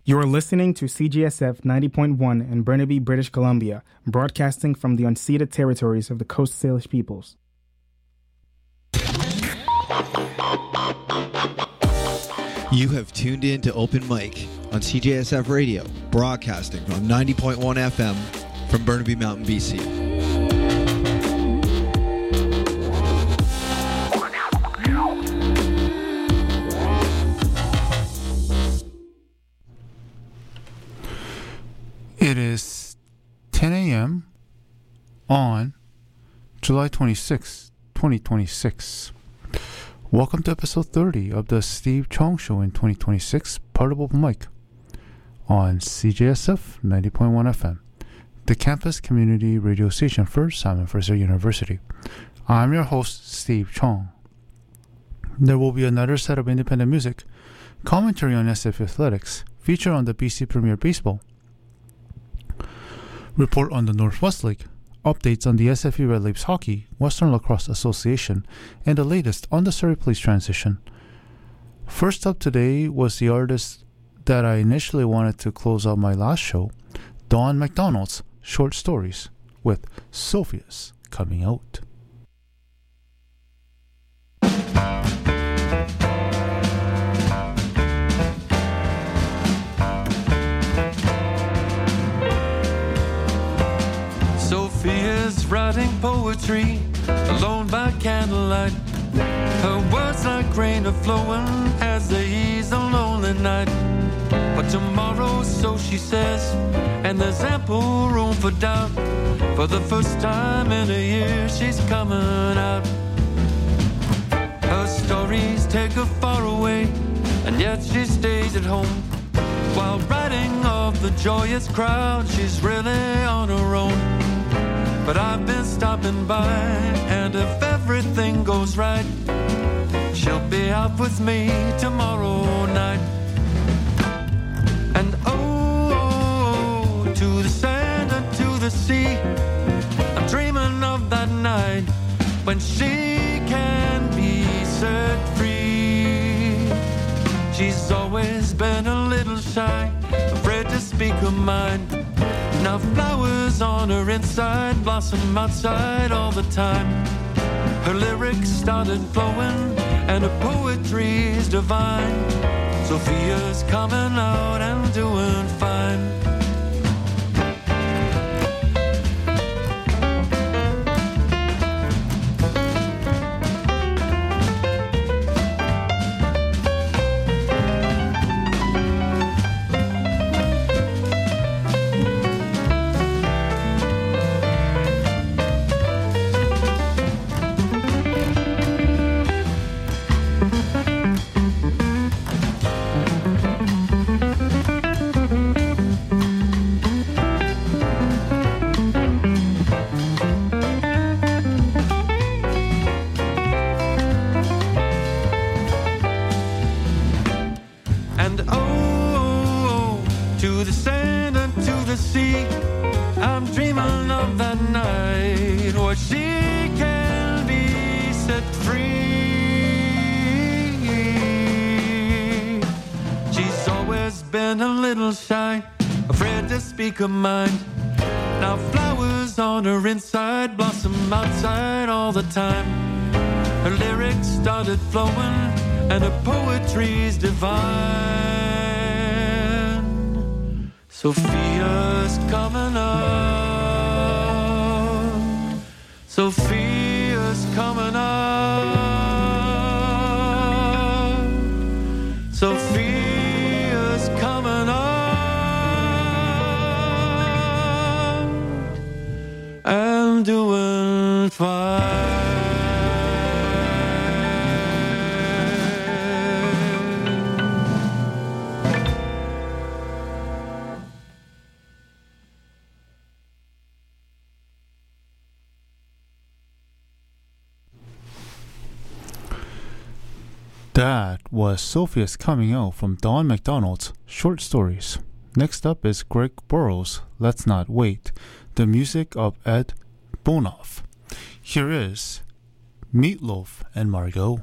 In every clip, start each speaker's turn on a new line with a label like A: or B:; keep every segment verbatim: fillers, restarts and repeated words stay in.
A: You're listening to C G S F ninety point one in Burnaby, British Columbia, broadcasting from the unceded territories of the Coast Salish peoples.
B: You have tuned in to Open Mic on C J S F Radio, broadcasting from ninety point one F M from Burnaby Mountain, B C.
C: It is ten a.m. on July twenty-sixth, twenty twenty-six. Welcome to episode thirty of the Steve Chong Show in twenty twenty-six, part of Open Mic on C J S F ninety point one F M, the campus community radio station for Simon Fraser University. I'm your host, Steve Chong. There will be another set of independent music, commentary on S F athletics, feature on the B C Premier Baseball, report on the Northwest League, updates on the S F U Red Leafs Hockey, Western Lacrosse Association, and the latest on the Surrey Police transition. First up today was the artist that I initially wanted to close out my last show, Don McDonald's Short Stories, with Sophia's Coming Out.
D: Sophia's writing poetry alone by candlelight. Her words like rain are flowing as they ease a lonely night. But tomorrow, so she says, and there's ample room for doubt. For the first time in a year, she's coming out. Her stories take her far away, and yet she stays at home. While writing of the joyous crowd, she's really on her own. But I've been stopping by, and if everything goes right, she'll be out with me tomorrow night. And oh, oh, oh, to the sand and to the sea, I'm dreaming of that night when she can be set free. She's always been a little shy, afraid to speak her mind. Now flowers on her inside blossom outside all the time. Her lyrics started flowing and her poetry's divine. Sophia's coming out and doing fine. Her mind. Now flowers on her inside blossom outside all the time. Her lyrics started flowing and her poetry's divine. Sophia's coming up. Sophia's coming up. Sophia's coming up. I'm doing fine.
C: That was Sophia's Coming Out from Don McDonald's Short Stories. Next up is Greg Burrows' Let's Not Wait, the music of Ed Bonoff. Here is Meatloaf and Margot.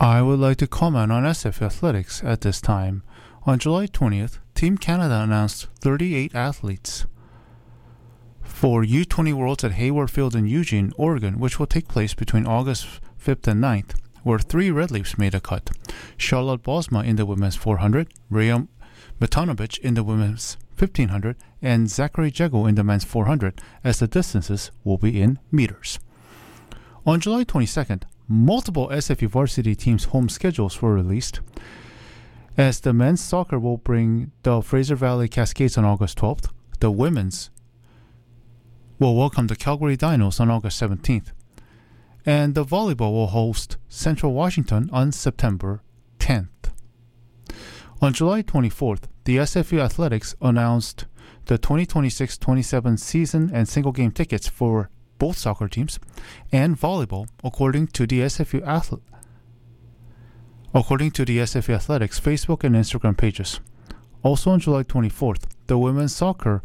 C: I would like to comment on S F U athletics at this time. On July twentieth, Team Canada announced thirty-eight athletes for U twenty Worlds at Hayward Field in Eugene, Oregon, which will take place between August fifth and ninth, where three Red Leafs made a cut. Charlotte Bosma in the women's four hundred, Rhea Matanovich in the women's fifteen hundred, and Zachary Jego in the men's four hundred, as the distances will be in meters. On July twenty-second, multiple S F U varsity teams' home schedules were released, as the men's soccer will bring the Fraser Valley Cascades on August twelfth. The women's will welcome the Calgary Dinos on August seventeenth. And the volleyball will host Central Washington on September tenth. On July twenty-fourth, the S F U Athletics announced the twenty twenty-six twenty-seven season and single game tickets for both soccer teams and volleyball, according to the S F U Athletics. According to the S F U Athletics Facebook and Instagram pages. Also on July twenty-fourth, the women's soccer.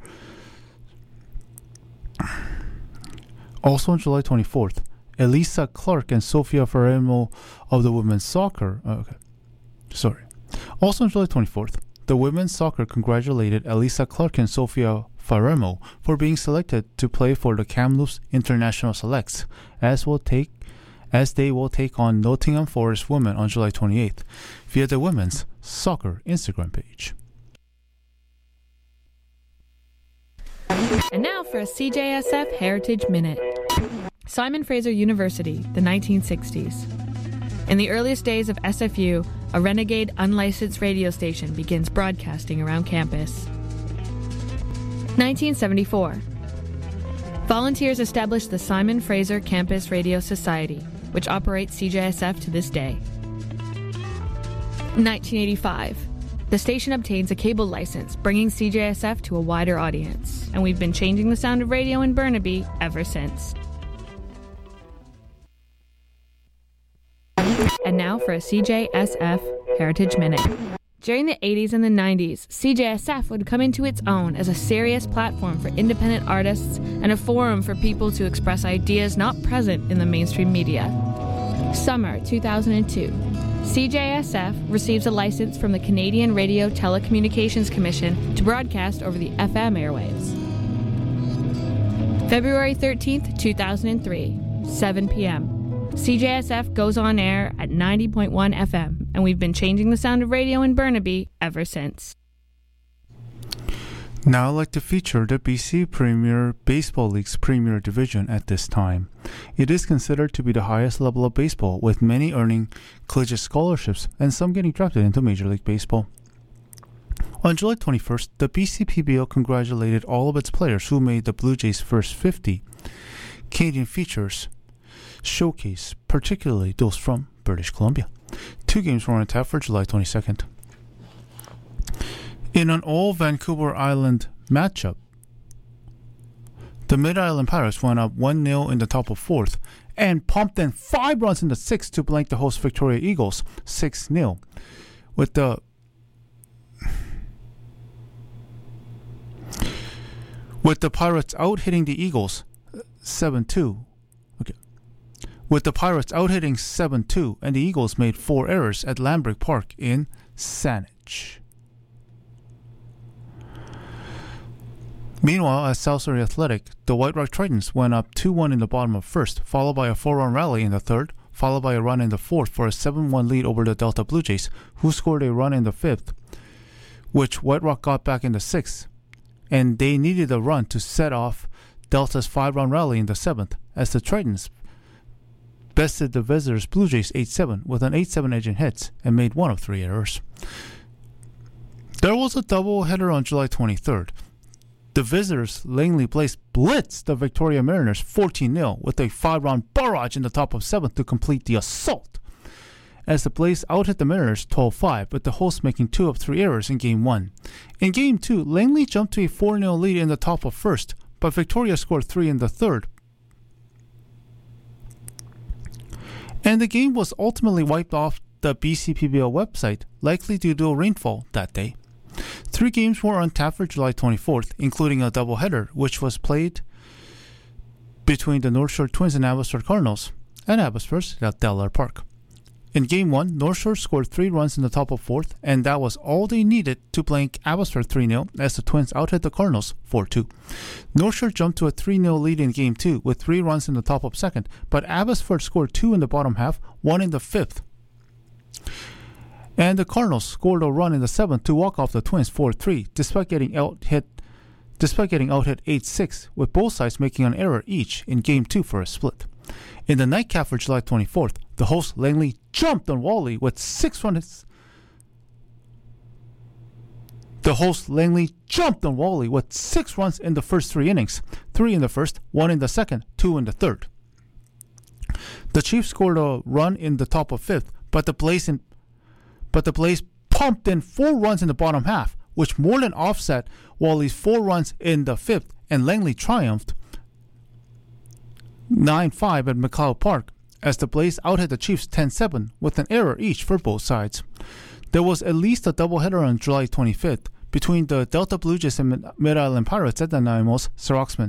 C: Also on July twenty-fourth, Elisa Clark and Sofia Faremo of the women's soccer. Okay, sorry. Also on July twenty-fourth, the women's soccer congratulated Elisa Clark and Sofia Faremo for being selected to play for the Kamloops International Selects, as will take as they will take on Nottingham Forest women on July twenty-eighth via the women's soccer Instagram page.
E: And now for a C J S F Heritage Minute. Simon Fraser University, the nineteen sixties. In the earliest days of S F U, a renegade unlicensed radio station begins broadcasting around campus. nineteen seventy-four. Volunteers established the Simon Fraser Campus Radio Society, which operates C J S F to this day. nineteen eighty-five. The station obtains a cable license, bringing C J S F to a wider audience, and we've been changing the sound of radio in Burnaby ever since. And now for a C J S F Heritage Minute. During the eighties and the nineties, C J S F would come into its own as a serious platform for independent artists and a forum for people to express ideas not present in the mainstream media. Summer two thousand two. C J S F receives a license from the Canadian Radio Telecommunications Commission to broadcast over the F M airwaves. February thirteenth, two thousand three, seven p.m. C J S F goes on air at ninety point one F M, and we've been changing the sound of radio in Burnaby ever since.
C: Now I'd like to feature the B C Premier Baseball League's Premier Division at this time. It is considered to be the highest level of baseball, with many earning collegiate scholarships and some getting drafted into Major League Baseball. On July twenty-first, the B C P B L congratulated all of its players who made the Blue Jays' first fifty Canadian features showcase, particularly those from British Columbia. Two games were on tap for July twenty-second. In an all-Vancouver Island matchup, the Mid-Island Pirates went up one nil in the top of fourth and pumped in five runs in the sixth to blank the host Victoria Eagles six nil. With the with the Pirates out-hitting the Eagles seven two. Okay. With the Pirates out-hitting seven two, and the Eagles made four errors at Lambrick Park in Saanich. Meanwhile, at South Surrey Athletic, the White Rock Tritons went up two one in the bottom of first, followed by a four-run rally in the third, followed by a run in the fourth for a seven one lead over the Delta Blue Jays, who scored a run in the fifth, which White Rock got back in the sixth, and they needed a run to set off Delta's five-run rally in the seventh, as the Tritons bested the visitors Blue Jays eight seven with an eight seven edge in hits and made one of three errors. There was a doubleheader on July twenty-third. The visitors' Langley Blaze blitzed the Victoria Mariners fourteen nil with a five-run barrage in the top of seventh to complete the assault, as the Blaze out-hit the Mariners twelve five, with the hosts making two of three errors in Game one. In Game two, Langley jumped to a four nil lead in the top of first, but Victoria scored three in the third. And the game was ultimately wiped off the B C P B L website, likely due to a rainfall that day. Three games were on tap for July twenty-fourth, including a doubleheader, which was played between the North Shore Twins and Abbotsford Cardinals, and Abbotsford at Delaware Park. In Game one, North Shore scored three runs in the top of fourth, and that was all they needed to blank Abbotsford three nil as the Twins outhit the Cardinals four two. North Shore jumped to a three nil lead in Game two with three runs in the top of second, but Abbotsford scored two in the bottom half, one in the fifth. And the Cardinals scored a run in the seventh to walk off the Twins four three, despite getting out-hit despite getting out-hit eight six, with both sides making an error each in Game two for a split. In the nightcap for July twenty-fourth, the host Langley jumped on Wally with six runs. The host Langley jumped on Wally with six runs in the first three innings, three in the first, one in the second, two in the third. The Chiefs scored a run in the top of fifth, but the Blaze in, but the Blaze pumped in four runs in the bottom half, which more than offset Wally's four runs in the fifth, and Langley triumphed nine five at McLeod Park as the Blaze outhit the Chiefs ten seven with an error each for both sides. There was at least a doubleheader on July twenty-fifth between the Delta Blue Jays and Mid-Island Pirates at the Nanaimo's Sir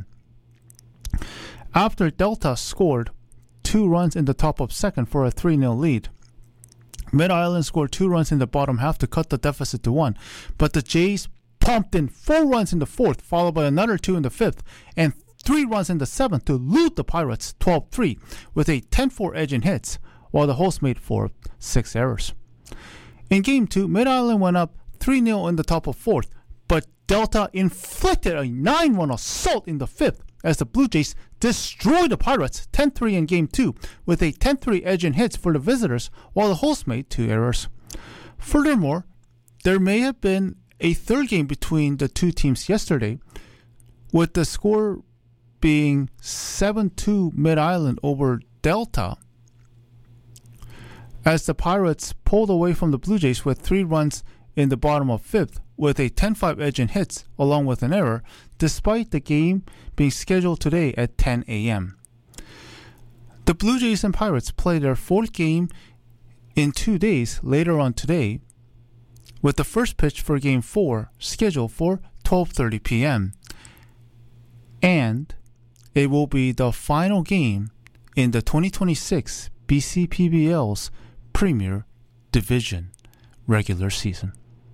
C: After Delta scored two runs in the top of second for a three nil lead, Mid-Island scored two runs in the bottom half to cut the deficit to one, but the Jays pumped in four runs in the fourth, followed by another two in the fifth, and three runs in the seventh to loot the Pirates twelve three with a ten four edge in hits, while the hosts made four of six errors. In Game two, Mid-Island went up three nil in the top of fourth, but Delta inflicted a nine one assault in the fifth as the Blue Jays destroyed the Pirates ten three in Game two with a ten three edge in hits for the visitors, while the hosts made two errors. Furthermore, there may have been a third game between the two teams yesterday, with the score being seven two Mid-Island over Delta, as the Pirates pulled away from the Blue Jays with three runs in the bottom of fifth with a ten five edge in hits along with an error, despite the game being scheduled today at ten a.m. The Blue Jays and Pirates play their fourth game in two days later on today, with the first pitch for Game four scheduled for twelve thirty p.m. And it will be the final game in the twenty twenty-six B C P B L's Premier Division regular season.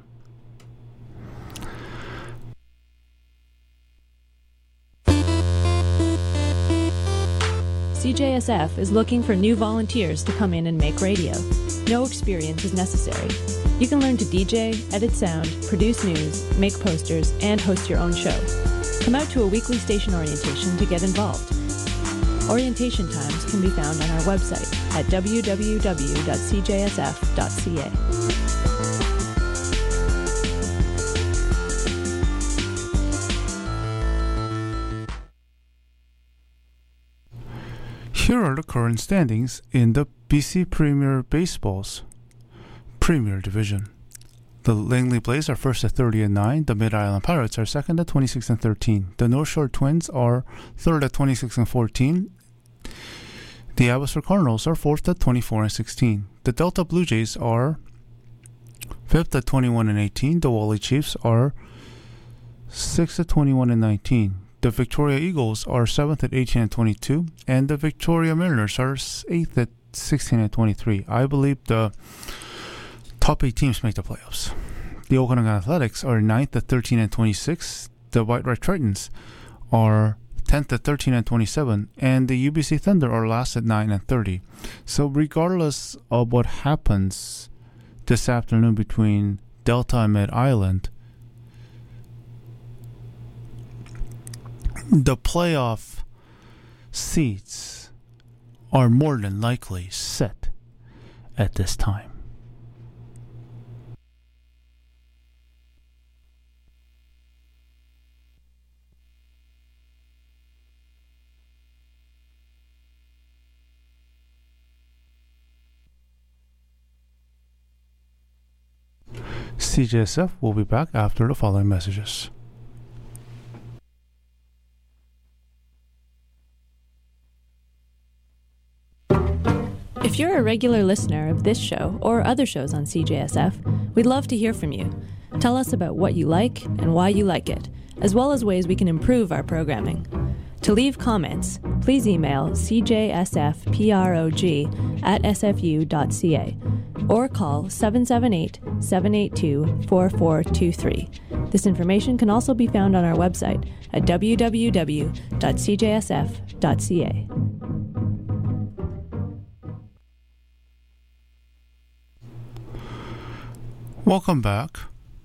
F: C J S F is looking for new volunteers to come in and make radio. No experience is necessary. You can learn to D J, edit sound, produce news, make posters, and host your own show. Come out to a weekly station orientation to get involved. Orientation times can be found on our website at w w w dot c j s f dot c a.
C: Here are the current standings in the B C Premier Baseball's Premier Division. The Langley Blaze are first at thirty and nine. The Mid-Island Pirates are second at twenty-six and thirteen. The North Shore Twins are third at twenty-six and fourteen. The Abbotsford Cardinals are fourth at twenty-four and sixteen. The Delta Blue Jays are fifth at twenty-one and eighteen. The Wally Chiefs are sixth at twenty-one and nineteen. The Victoria Eagles are seventh at eighteen and twenty-two. And the Victoria Mariners are eighth at sixteen and twenty-three. I believe the top eight teams make the playoffs. The Okanagan Athletics are ninth at thirteen and twenty-six. The White Red Tritons are tenth at thirteen and twenty-seven. And the U B C Thunder are last at nine and thirty. So regardless of what happens this afternoon between Delta and Mid-Island, the playoff seats are more than likely set at this time. C J S F will be back after the following messages.
F: If you're a regular listener of this show or other shows on C J S F, we'd love to hear from you. Tell us about what you like and why you like it, as well as ways we can improve our programming. To leave comments, please email cjsfprog at sfu.ca or call seven seven eight, seven eight two, four four two three. This information can also be found on our website at w w w dot c j s f dot c a.
C: Welcome back.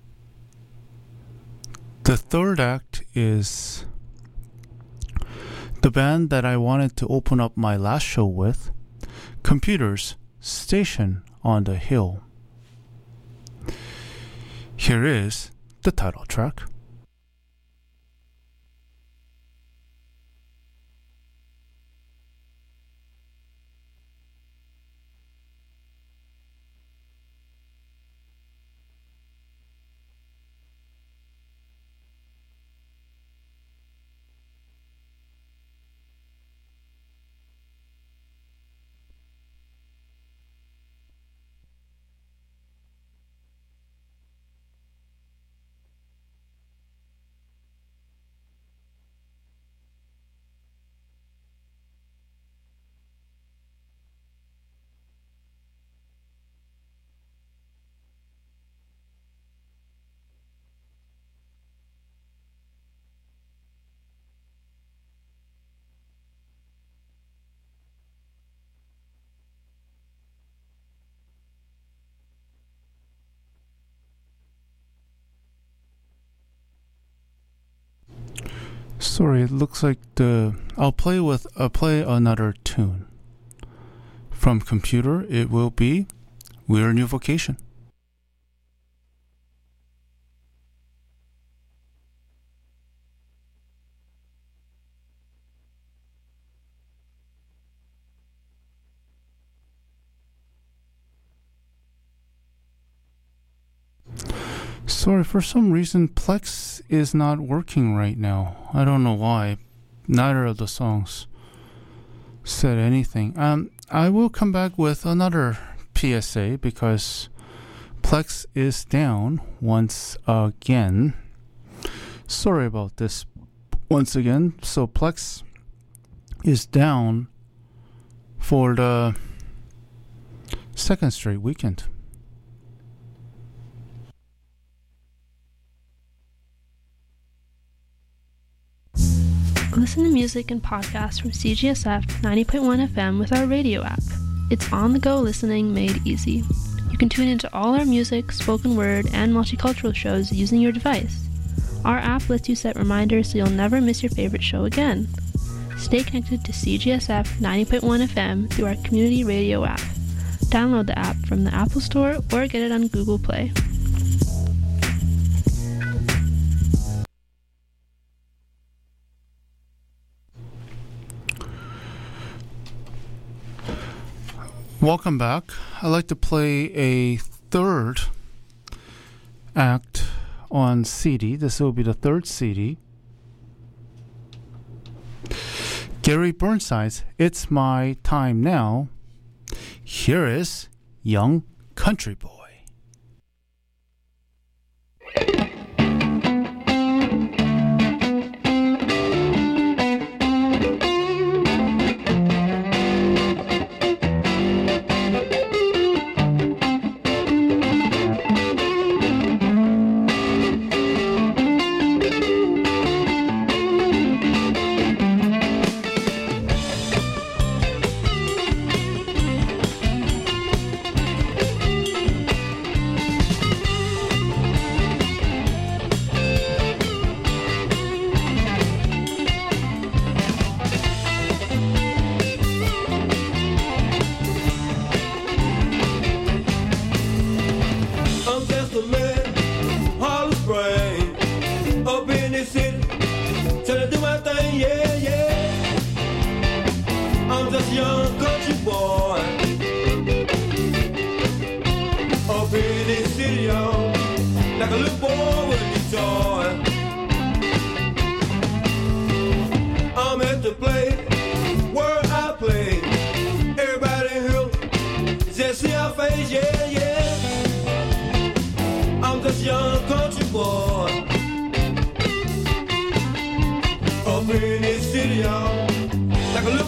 C: The third act is the band that I wanted to open up my last show with, Computers, Station on the Hill. Here is the title track. Sorry, it looks like the I'll play with I'll play another tune. From Computer, it will be We're New Vocation. Sorry, for some reason Plex is not working right now. I don't know why. Neither of the songs said anything. Um, I will come back with another P S A because Plex is down once again. Sorry about this once again. So Plex is down for the second straight weekend.
G: Listen to music and podcasts from C G S F ninety point one F M with our radio app. It's on-the-go listening made easy. You can tune into all our music, spoken word, and multicultural shows using your device. Our app lets you set reminders so you'll never miss your favorite show again. Stay connected to C G S F ninety point one F M through our community radio app. Download the app from the Apple Store or get it on Google Play.
C: Welcome back. I'd like to play a third act on C D. This will be the third C D. Gary Burnside's It's My Time Now. Here is Young Country Boy.
H: Like a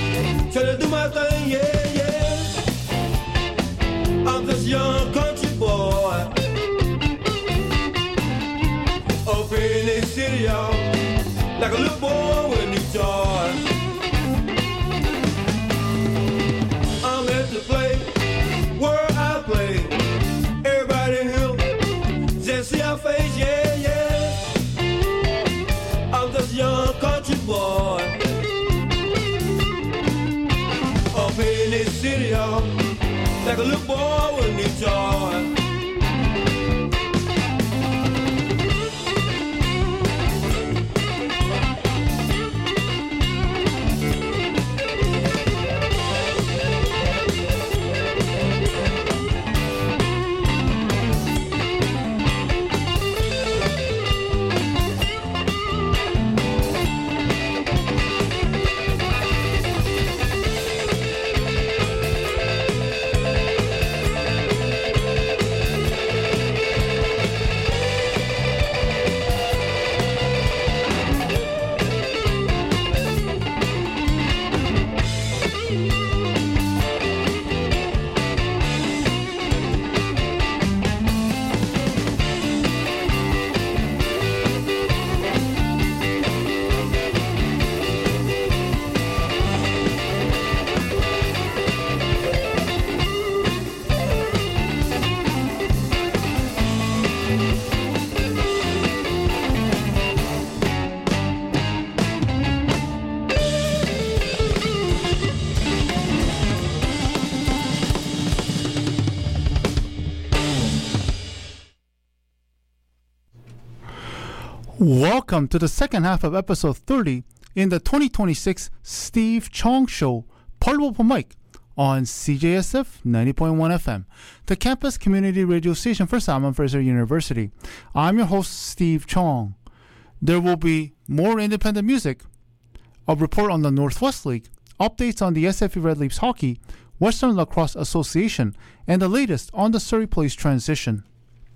H: Trying to do my thing, yeah, yeah. I'm just a young country boy up in this city, y'all, like a little boy with new joy. I'm at the play where I play. Everybody here just see our face, yeah, yeah. I'm just a young country boy up in this city, y'all, like a little boy with new joy.
C: Welcome to the second half of episode thirty in the twenty twenty-six Steve Chong Show, part of Open Mic on C J S F ninety point one F M, the campus community radio station for Salmon Fraser University. I'm your host, Steve Chong. There will be more independent music, a report on the Northwest League, updates on the S F U Red Leafs hockey, Western Lacrosse Association, and the latest on the Surrey Police transition.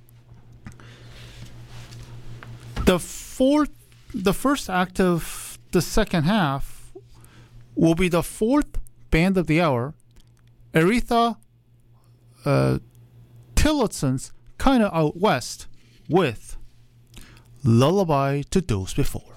C: The fourth, the first act of the second half will be the fourth band of the hour, Aretha uh, Tillotson's Kinda Out West with Lullaby to Those Before.